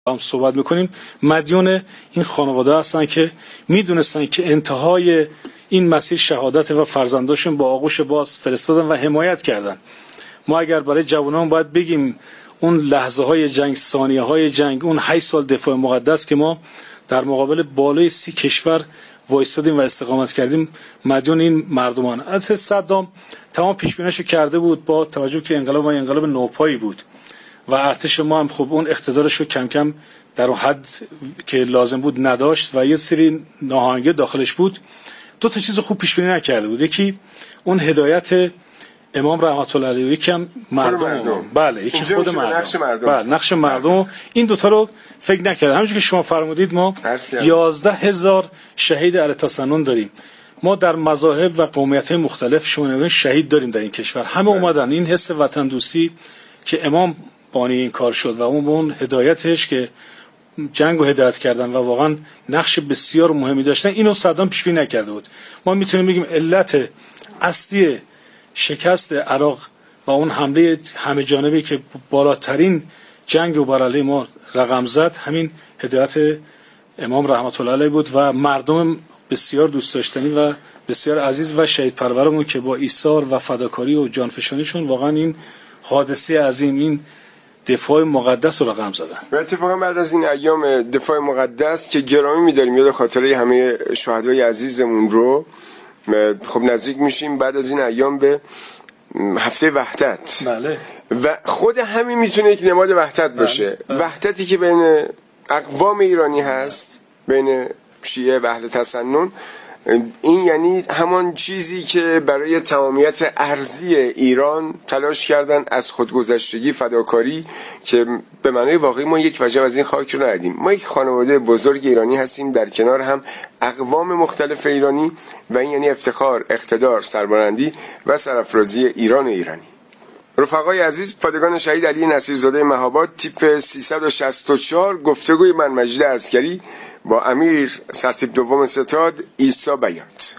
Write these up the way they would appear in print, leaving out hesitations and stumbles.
هم صحبت میکنیم مدیون این خانواده هستن که میدونستن که انتهای این مسیر شهادت و فرزنداشون با آغوش باز فرستادن و حمایت کردن. ما اگر برای جوانان باید بگیم اون لحظه های جنگ، ثانیه های جنگ، اون 8 سال دفاع مقدس که ما در مقابل بالای 30 کشور وایستادیم و استقامت کردیم، مدیون این مردمان. البته صدام تمام پیش بینیشو کرده بود با توجه که انقلاب نوپایی بود و ارتش ما هم خب اون اقتدارش رو کم کم در اون حد که لازم بود نداشت و یه سری ناهنگی داخلش بود. دو تا چیز خوب پیش بینی نکرده بود. یکی اون هدایت امام رحمت الله علیه، یکم مردم. بله، یکی خود مردم. بله، نقش مردم. این دوتا رو فکر نکردم. همونجوری که شما فرمودید ما 11,000 شهید اهل تسنن داریم. ما در مذاهب و قومیت‌های مختلف شما شهید داریم در این کشور. همه اومدن این حس وطن دوستی که امام بانی این کار شد و اون هدایتش که جنگ و هدایت کردن و واقعا نقش بسیار مهمی داشتن، اینو صدام پیش بینی نکرده بود. ما میتونیم بگیم علت اصلی شکست عراق و اون حمله همه جانبی که بالاترین جنگ و بر علیه ما رقم زد همین هدایت امام رحمت الله علیه بود و مردم بسیار دوست داشتنی و بسیار عزیز و شهید پرورمون که با ایثار و فداکاری و جانفشانیشون واقعا این حادثه عظیم، این دفاع مقدس رو رقم زدن. و اتفاقا بعد از این ایام دفاع مقدس که گرامی می‌داریم یاد خاطره همه شهدای عزیزمون رو، خب نزدیک میشیم بعد از این ایام به هفته وحدت. بله. و خود همین میتونه یک نماد وحدت باشه. وحدتی که بین اقوام ایرانی هست، بین شیعه و اهل تسنن. این یعنی همان چیزی که برای تمامیت ارضی ایران تلاش کردن، از خودگذشتگی، فداکاری، که به معنای واقعی ما یک وجب از این خاک رو ندیم. ما یک خانواده بزرگ ایرانی هستیم، در کنار هم اقوام مختلف ایرانی، و این یعنی افتخار، اقتدار، سربلندی و سرافرازی ایران و ایرانی. رفقای عزیز، پادگان شهید علی نصیرزاده مهاباد تیپ 364، گفتگوی من مجید عسکری با امیر سرتیپ دوم ستاد عیسی بیات.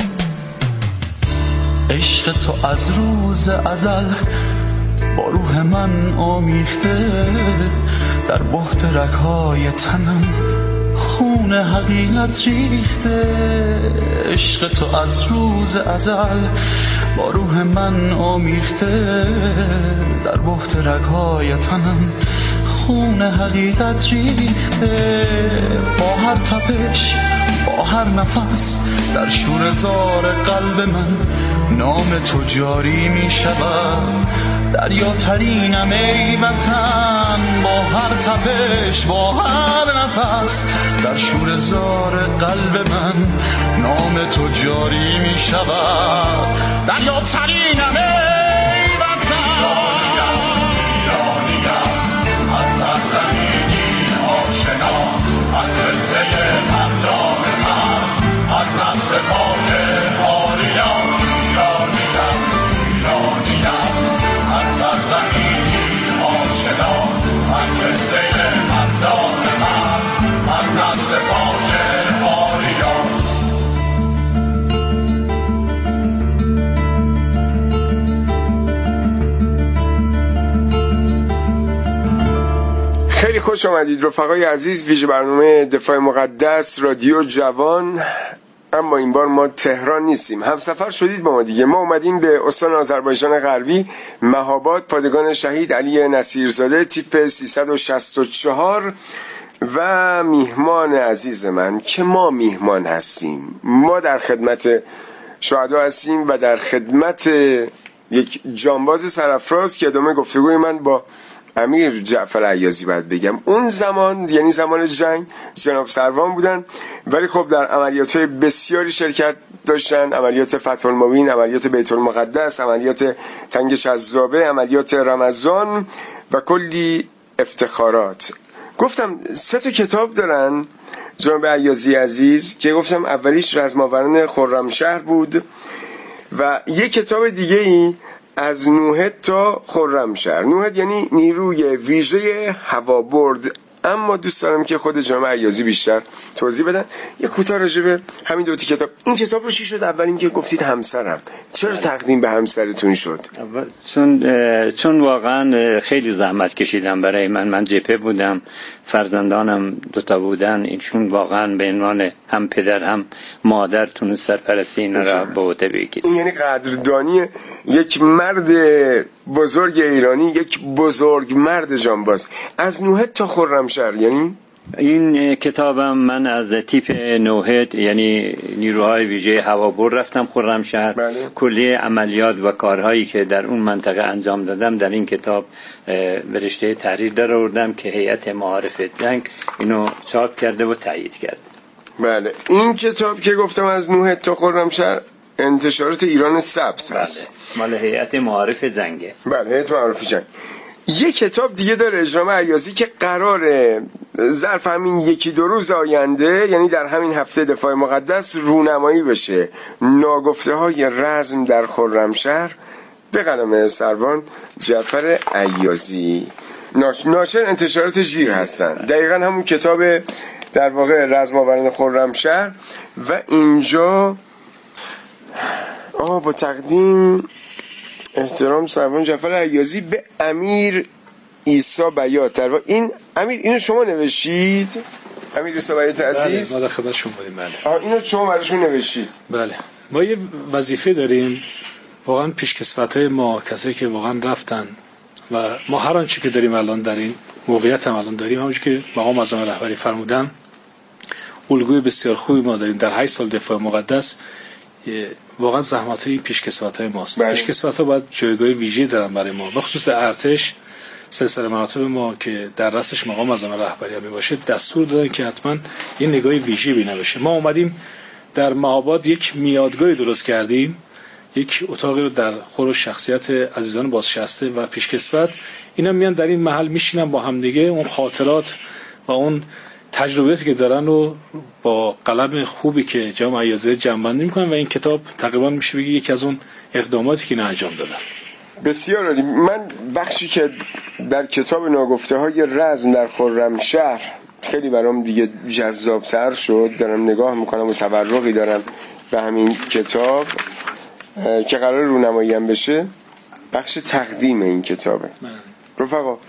عشق تو از روز ازل با روح من آمیخته، در بحت رگ‌های تنم خون حقیقت ریخته. عشق تو از روز ازل با روح من آمیخته، در بحت رگ‌های تنم خون حقیقت ریخته. با هر تپش، با هر نفس، در شور زار قلب من نام تو جاری می شود. دریاترینم ای وطن، با هر تپش، با هر نفس، در شور زار قلب من نام تو جاری می شود. دریاترینم ای وطن، از سرزمینی آشنا، از سلسله ممدان من، از نسل پاک آریان ایرانیم، ایرانیم. از سرزمینی آشنا، از سلسله ممدان من، از نسل پاک آریان. خیلی خوش آمدید رفقای عزیز، ویژه برنامه دفاع مقدس رادیو جوان. اما این بار ما تهران نیستیم، همسفر شدید با ما دیگه. ما اومدیم به استان آذربایجان غربی، مهاباد، پادگان شهید علی نصیرزاده تیپ 364 و میهمان عزیز من که ما میهمان هستیم. ما در خدمت شهدا هستیم و در خدمت یک جانباز سرافراز که ادامه گفتگوی من با امیر جعفر عیازی باید بگم. اون زمان یعنی زمان جنگ جناب سروان بودن، ولی خب در عملیات‌های بسیاری شرکت داشتن، عملیات فتح المبین، عملیات بیت المقدس، عملیات تنگ شذابه، عملیات رمضان و کلی افتخارات. گفتم 3 تا کتاب دارن جناب عیازی عزیز که گفتم اولیش رزماوران خرمشهر بود و یک کتاب دیگه ای از نوحد تا خرمشهر. نوحد یعنی نیروی ویژه هوابرد اما دوست دارم که خود جناب عیاضی بیشتر توضیح بدن. یه کوتاه راجع به همین دو تا کتاب. این کتاب رو چی شد؟ اول اینکه گفتید همسرم، چرا تقدیم به همسرتون شد؟ چون واقعا خیلی زحمت کشیدم برای من جبهه بودم، فرزندانم دوتا بودن، اینشون واقعا به عنوان هم پدر هم مادر تونست سرپرستی اینا را به عهده بگیره. این یعنی قدردانی یک مرد بزرگ ایرانی، یک بزرگ مرد جانباز، از نوحد تا خرمشهر. یعنی این کتابم من از تیپ نوحد یعنی نیروهای ویژه هوابر رفتم خرمشهر. بله. کلیه عملیات و کارهایی که در اون منطقه انجام دادم در این کتاب به رشته تحریر در آوردم که هیئت معارف جنگ اینو چاپ کرده و تایید کرده. بله، این کتاب که گفتم از نوحد تا خرمشهر انتشارات ایران سبز هست. مال هیئت معارف جنگه. بله، هیئت معارف جنگ. یک کتاب دیگه داره اجرام عیاضی که قراره ظرف همین یکی دو روز آینده، یعنی در همین هفته دفاع مقدس، رونمایی بشه. ناگفته های رزم در خرمشهر به قلم سروان جعفر عیاضی. ناشر انتشارات ژیر هستن. دقیقا همون کتاب در واقع رزماوران خرمشهر. و اینجا با تقدیم احترام سروان جعفر عیاضی به امیر عیسی بیات. در واقع این امیر، اینو شما نوشید؟ امیر عیسی بیات عزیز؟ بله، ما خدمت شما بودیم. بله. اینو شما براشون نوشید؟ بله. ما یه وظیفه داریم، واقعا پیشکسوتای ما، کسایی که واقعا رفتن و ما هر آنچه که داریم الان در این موقعیت هم الان داریم، همونجوری که مقام معظم رهبری فرمودن، الگوی بسیار خوبی ما داریم در 8 سال دفاع مقدس. واقعا زحمت‌های این پیشکسوتای ماست. پیشکسوت‌ها باید جایگاه ویژه‌ای دارن برای ما، به خصوص در ارتش. سلسله مراتب ما که در رأسش مقام معظم رهبری هم باشه، دستور دادن که حتما یه نگاه ویژه‌ای بینه بشه. ما اومدیم در مهاباد یک میادگاهی درست کردیم، یک اتاقی رو در خور شخصیت عزیزان بازنشسته و پیشکسوت، اینا میان در این محل میشینن با هم دیگه، اون خاطرات و اون تجربیاتی که دارن رو با قلم خوبی که جناب عیاضی جمع‌بندی میکنن و این کتاب تقریبا میشه بگی یکی از اون اقداماتی که انجام دادن. بسیار عالی. من بخشی که در کتاب ناگفته های رزم در خرمشهر خیلی برام دیگه جذابتر شد، دارم نگاه میکنم و تبرقی دارم به همین کتاب که قرار رونمایی هم بشه، بخش تقدیم این کتابه. رفقا،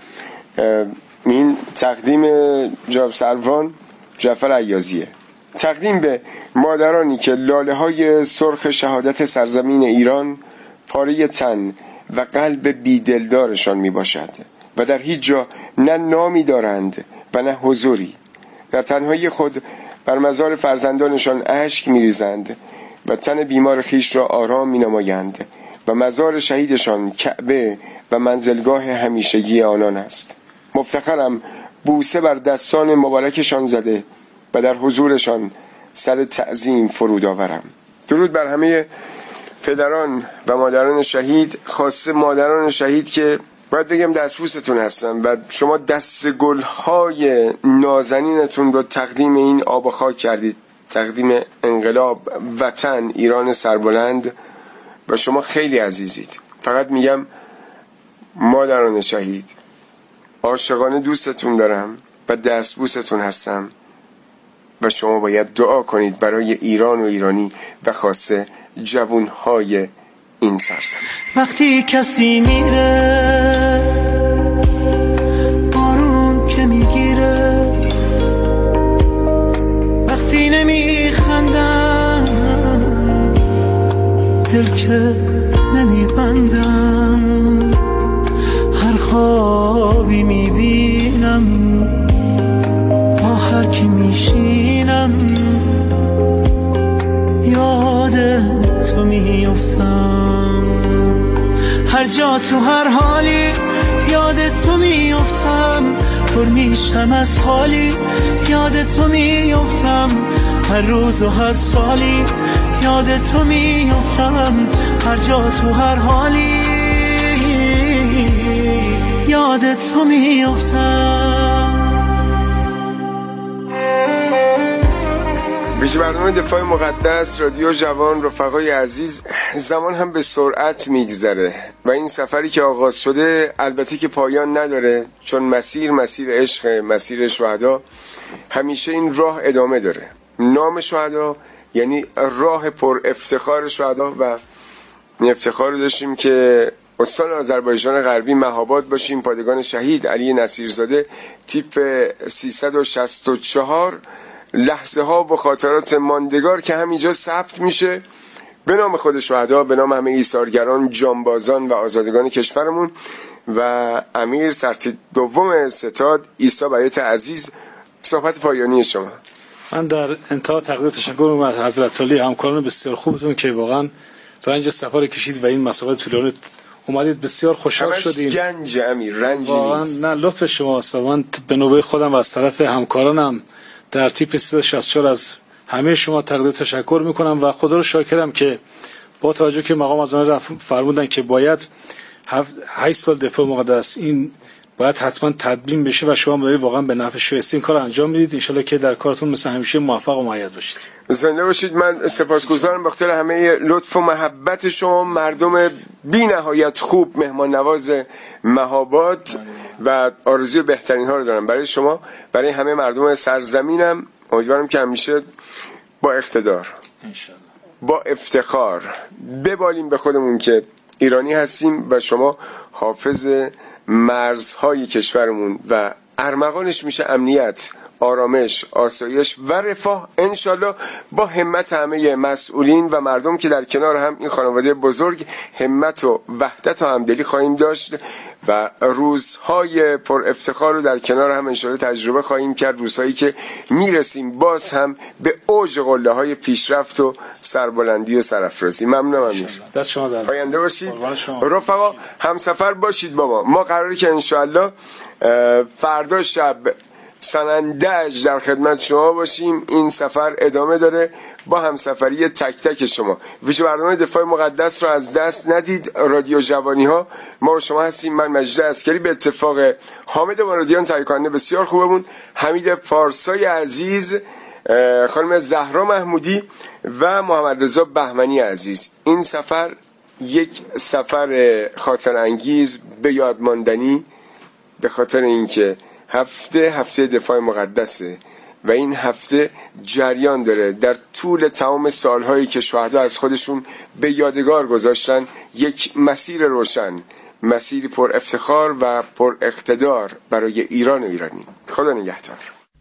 این تقدیم جناب سروان جعفر عیاضیه. تقدیم به مادرانی که لاله های سرخ شهادت سرزمین ایران پاره تن و قلب بیدلدارشان می باشد و در هیچ جا نه نامی دارند و نه حضوری. در تنهایی خود بر مزار فرزندانشان اشک می ریزند و تن بیمار خیش را آرام می نمایند و مزار شهیدشان کعبه و منزلگاه همیشگی آنان است. مفتخرم بوسه بر دستان مبارکشان زده و در حضورشان سر تعظیم فرود آورم. درود بر همه پدران و مادران شهید، خاصه مادران شهید که باید بگم دستبوستون هستن و شما دست گلهای نازنینتون رو تقدیم این آب و خاک کردید، تقدیم انقلاب، وطن، ایران سربلند، و شما خیلی عزیزید. فقط میگم مادران شهید، عاشقانه دوستتون دارم و دستبوستون هستم و شما باید دعا کنید برای ایران و ایرانی و خاصه جوانهای این سرزمین. وقتی کسی میره، بارون که میگیره، وقتی نمیخندم، دل که نمیبندم، هر خوابی میبینم، با هر کی میشینم، یاد تو میافتم، هر جا تو هر حالی یاد تو میافتم، پر میشم از خالی یاد تو میافتم، هر روز و هر سالی یاد تو میافتم، هر جا تو هر حالی یاد تو میافتم. ویژه برنامه دفاع مقدس رادیو جوان، رفقای عزیز، زمان هم به سرعت میگذره و این سفری که آغاز شده البته که پایان نداره، چون مسیر عشق، مسیر شهدا، همیشه این راه ادامه داره. نام شهدا یعنی راه پر افتخار شهدا و این افتخار رو داشتیم که استان آذربایجان غربی مهاباد باشیم، پادگان شهید علی نصیرزاده تیپ 364، لحظه ها و خاطرات ماندگار که همینجا ثبت میشه به نام خود شهدا، به نام همه ایثارگران، جانبازان و آزادگان کشورمون و امیر سرتیپ دوم ستاد عیسی بیات عزیز. صحبت پایانی شما. من در انتها تقدیر تشکر می‌کنم از حضرت علی، همکاران بسیار خوبتون که واقعا رنج سفر کشید و این مسافت طولانی اومدید. بسیار خوشحال شدیم. گنج امیر، رنجی نیست. نه، لطف شماست و من به نوبه خودم و از طرف همکارانم در تیپ 364 از همه شما تقدیر تشکر میکنم و خدا رو شاکرم که با توجه که مقام اعظم فرمودن که باید 8 سال دفاع مقدس این باید حتما تدوین بشه و شما دارید واقعا به نفع شایسته این کار انجام میدید. ان شاءالله که در کارتون مثل همیشه موفق و مؤید باشید. زنده باشید. من سپاسگزارم به خاطر همه لطف و محبت شما، مردم بی نهایت خوب، مهمان نواز مهاباد، و آرزوی بهترین ها رو دارم برای شما، برای همه مردم سرزمینم. امیدوارم که همیشه با اقتدار، انشالله با افتخار ببالیم به خودمون که ایرانی هستیم و شما حافظ مرزهای کشورمون و ارمغانش میشه امنیت، آرامش، آسایش و رفاه، انشالله با همت همه مسئولین و مردم که در کنار هم این خانواده بزرگ همت و وحدت و همدلی خواهیم داشت و روزهای پر افتخار رو در کنار هم انشالله تجربه خواهیم کرد، روزهایی که میرسیم باز هم به اوج قله های پیشرفت و سربلندی و سرافرازی. ممنونم امیر. دست شما در پاینده باشید رفقا، همسفر باشید بابا. ما قراره که انشالله فردا شب سنندج در خدمت شما باشیم. این سفر ادامه داره با همسفری تک تک شما. ویژه برنامه دفاع مقدس رو از دست ندید. رادیو جوانی ها ما و شما هستیم. من مجید عسکری به اتفاق حامد مرادیان تایکانه بسیار خوبمون، حمید پارسای عزیز، خانم زهرا محمودی و محمد رضا بهمنی عزیز. این سفر یک سفر خاطر انگیز به یاد ماندنی به خاطر اینکه هفته دفاع مقدسه و این هفته جریان داره در طول تمام سالهایی که شهدا از خودشون به یادگار گذاشتن. یک مسیر روشن، مسیری پر افتخار و پر اقتدار برای ایران و ایرانی. خدا نگهدار.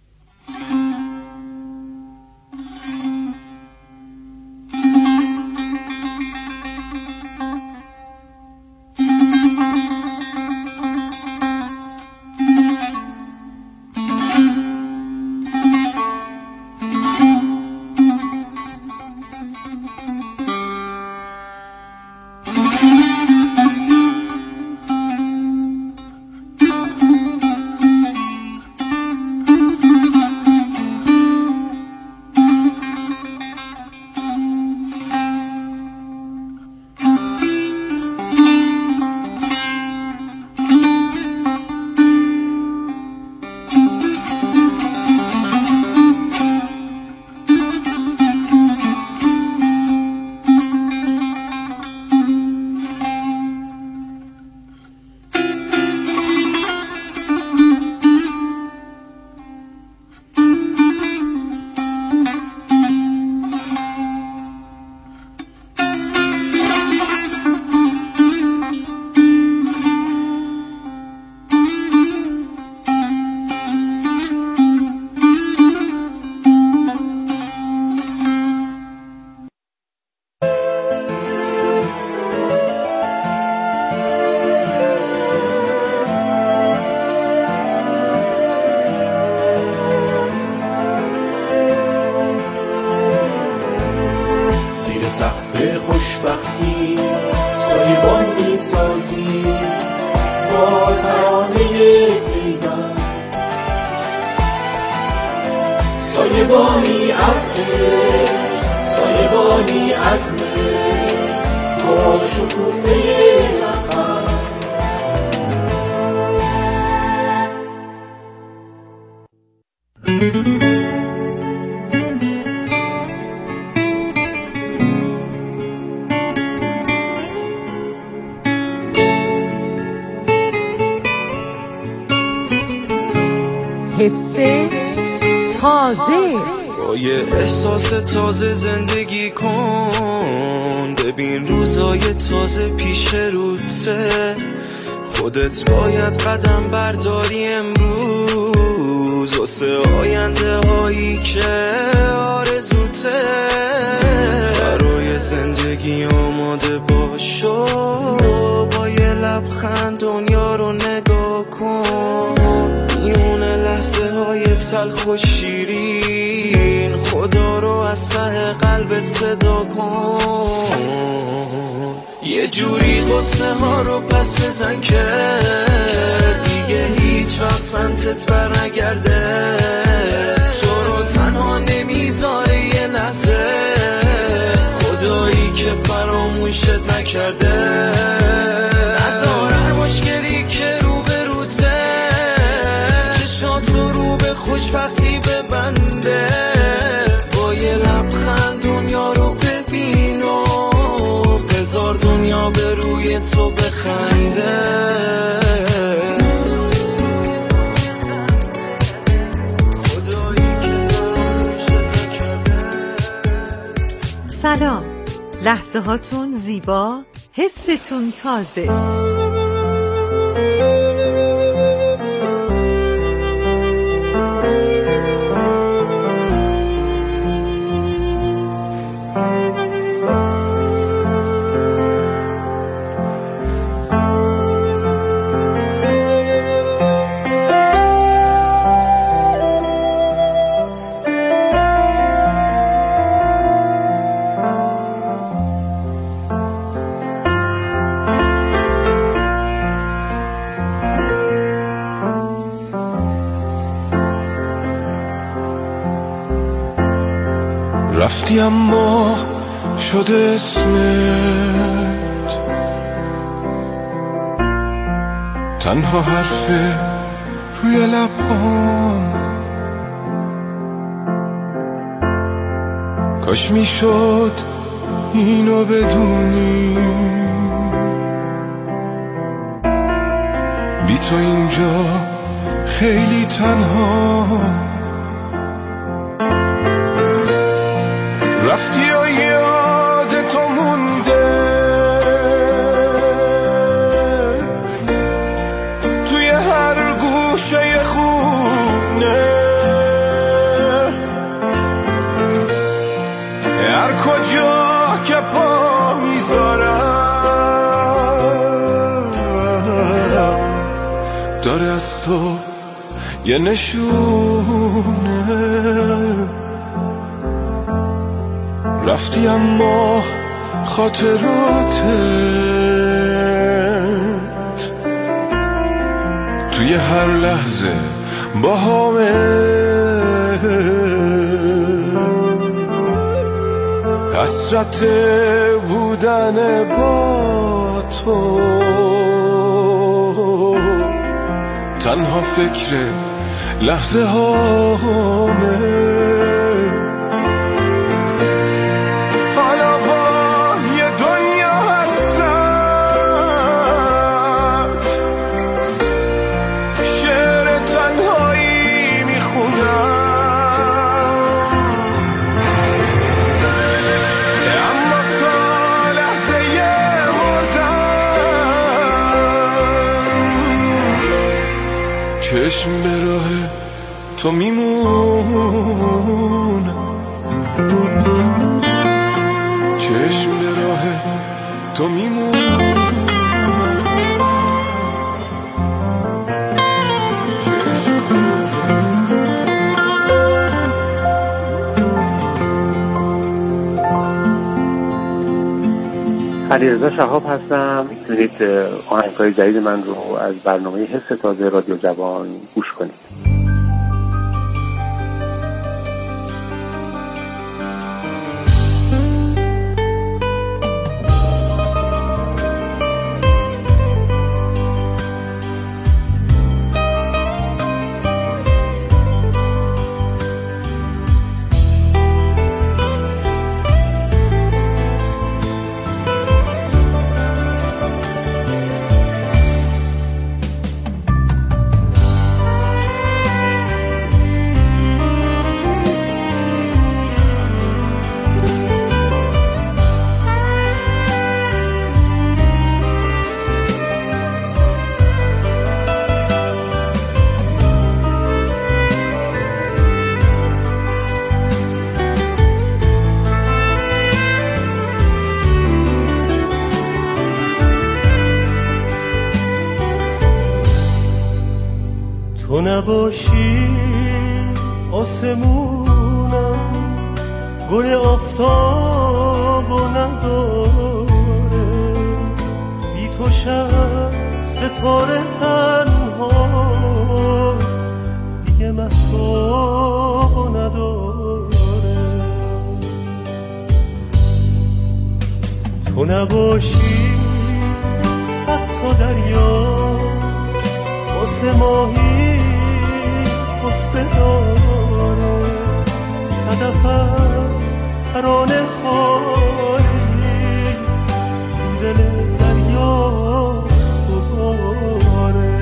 سقف خوشبختی سایبان می سازی با ترانه پیوند، سایبانی از عشق، سایبانی از مهر با شکوفه لبخند. حس تازه. با یه احساس تازه زندگی کن، ببین روزای تازه پیش روته، خودت باید قدم برداری امروز واسه آینده هایی که آرزوته. برای زندگی آماده باشو، با یه لبخند دنیا رو نگاه کن، میونه لحظه های تلخ و شیرین، خدا رو از ته قلبت صدا کن. یه جوری قصه ها رو پس بزن که دیگه هیچ وقت سمتت بر نگرده، تو رو تنها نمیذاره یه لحظه، خدایی که فراموشت نکرده. نذار هر مشکلی که رو به روته، چشاتو رو به خوشبختی ببنده، با یه لبخند دنیا رو ببین و بذار دنیا به روی تو بخنده. سلام، لحظه هاتون زیبا، حستون تازه. رفتی اما شده اسمت تنها حرف روی لبام، کاش میشد اینو بدونی، بی تو اینجا خیلی تنهام. رفتی و یاد تو مونده توی هر گوشه خونه، هر کجا که پا میذارم داره از تو یه نشونه. رفتی اما خاطراتت توی هر لحظه با همه، حسرت بودن با تو، تنها فکر لحظه هامه. چشم به راه تو میمونم، چشم به راه تو میمونم. علیرضا شهاب هستم. میتونید آهنگ‌های جدید من رو از برنامه حس تازه رادیو جوان گوش کنید. تو نباشی آسمونم گل آفتاب و نداره، بی تو شب ستاره تنهاست دیگه مهتاب و نداره. تو نباشی حتی دریا واسه ماهی قصه داره، صدف از ترانه خالی تو دل دریا دوباره.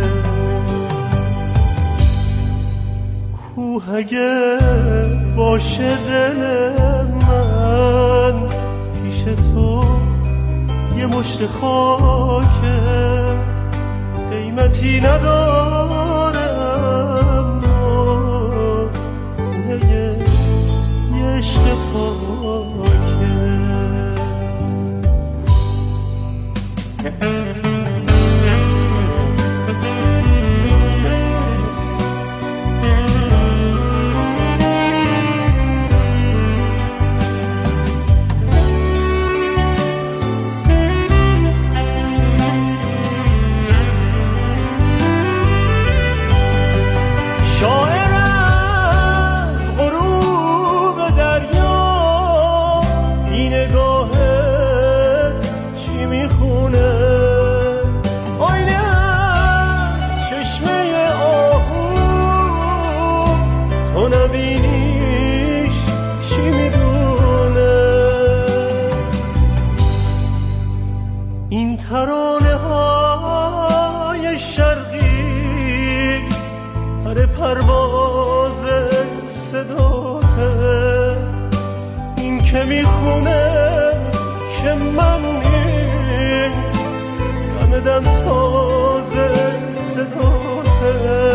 کوه اگه باشه دل من پیش تو یه مشت خاکه، قیمتی نداره اما خونه یه عشق پاکه. ترانه های شرقی پر پرواز صداته، این که میخونه که من نیست غم دم ساز صداته.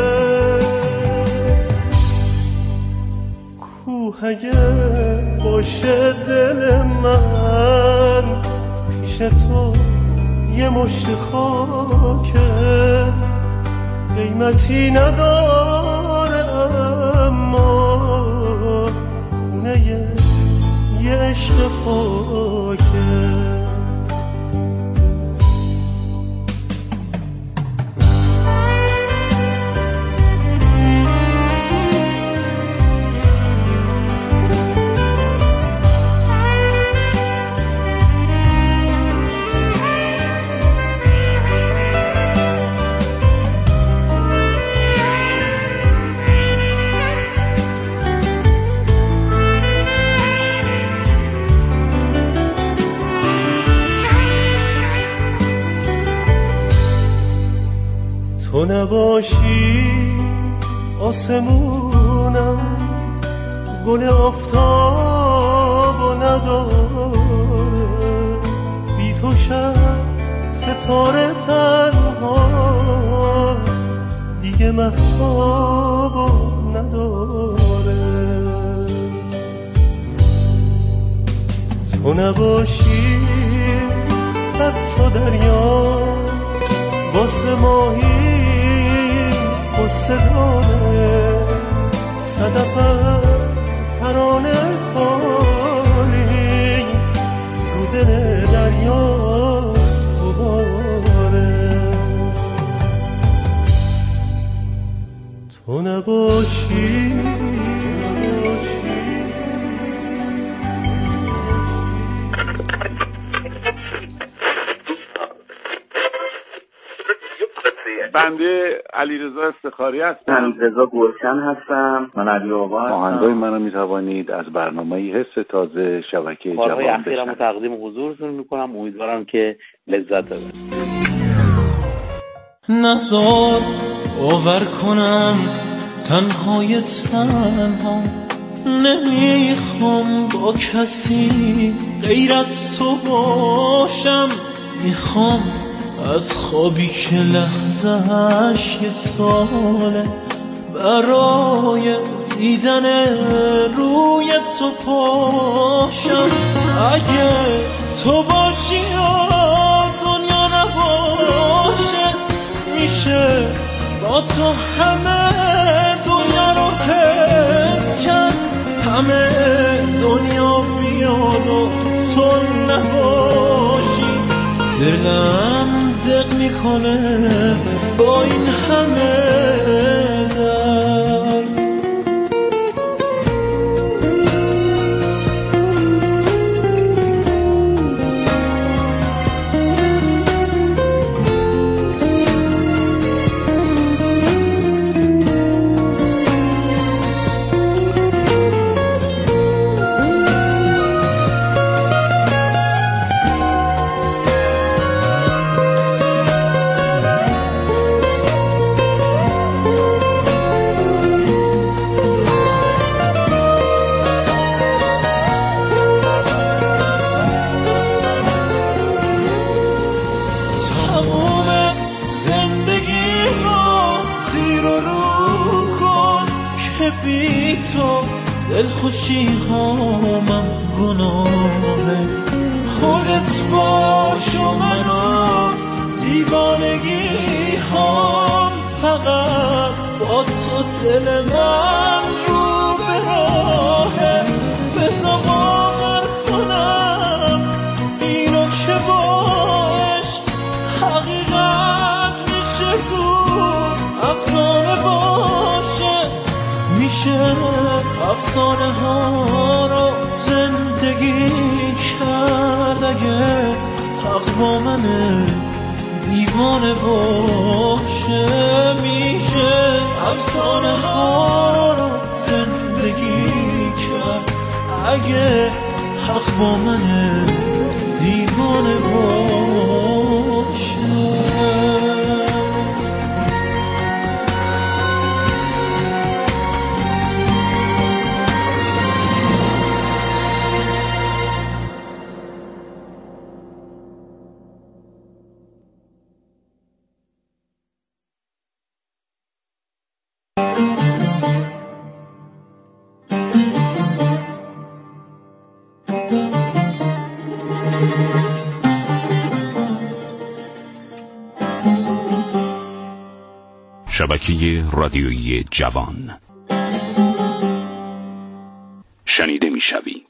کوه اگه باشه دل من پیش تو یه مشت خاکه، قیمتی نداره اما خونه یه عشق پاکه. تو نباشی آسمونم گل آفتاب و نداره، بی تو شب ستاره تنهاست دیگه مهتاب و نداره. تو نباشی حتی دریا واسه ماهی قصه داره، صدف از ترانه خالی رو دل دریا غباره. تو نباشی بنده علیرضا افتخاری هستم. من رضا گلشن هستم. من علی آقا هستم. آهنگای منو میتوانید از برنامه حس تازه شبکه جوان بشنوید. اخیرمو تقدیم حضورتون میکنم، امیدوارم که لذت ببرید. نزار باور کنم تنهای تنها، نمیخوام با کسی غیر از تو باشم، میخوام از خوابی که لحظه‌اش یه ساله برای دیدن روی تو پاشم. اگه تو باشی یا دنیا نباشه، میشه با تو همه دنیا رو حس کرد، همه دنیا بیاد و تو نباشی. دلم دق میکنه با این همه درد. دلخوشی هامم گناهه، خودت باش و منو دیوانگی هام، فقط با تو دل من رو به راهه. بذار باور کنم اینو که با عشق حقیقت میشه، تو افسانه باشه، میشه افسانه ها رو زندگی کرد. اگه حق با منه دیوانه باشه، میشه افسانه ها رو زندگی کرد. اگه حق با منه دیوانه باشه. شبکه رادیویی جوان شنیده میشوی.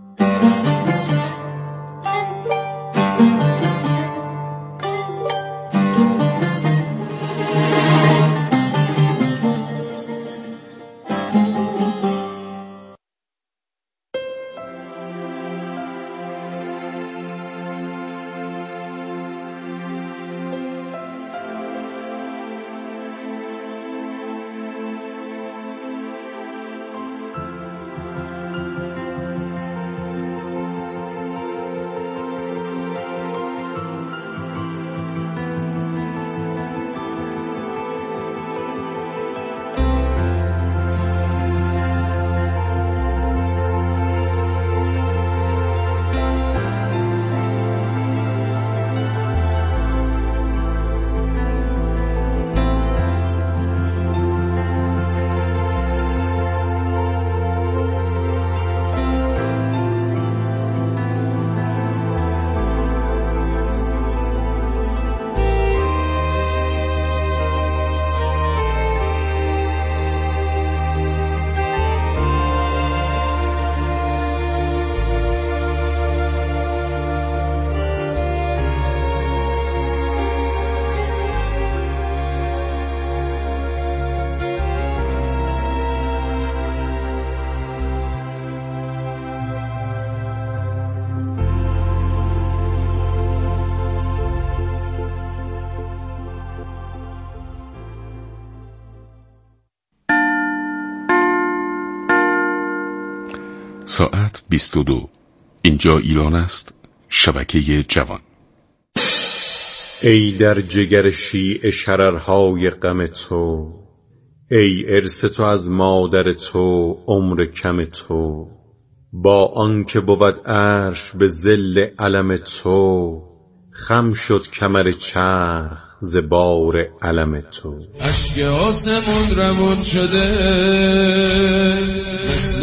ساعت 22. اینجا ایران است. شبکه جوان. ای در جگر شیء شررهای غم تو، ای ارث تو از مادر تو، عمر کم تو، با آنکه بود عرش به ظل علم تو، خم شد کمر چرخ ز بار علم تو. اشک آسمون روان شده مثل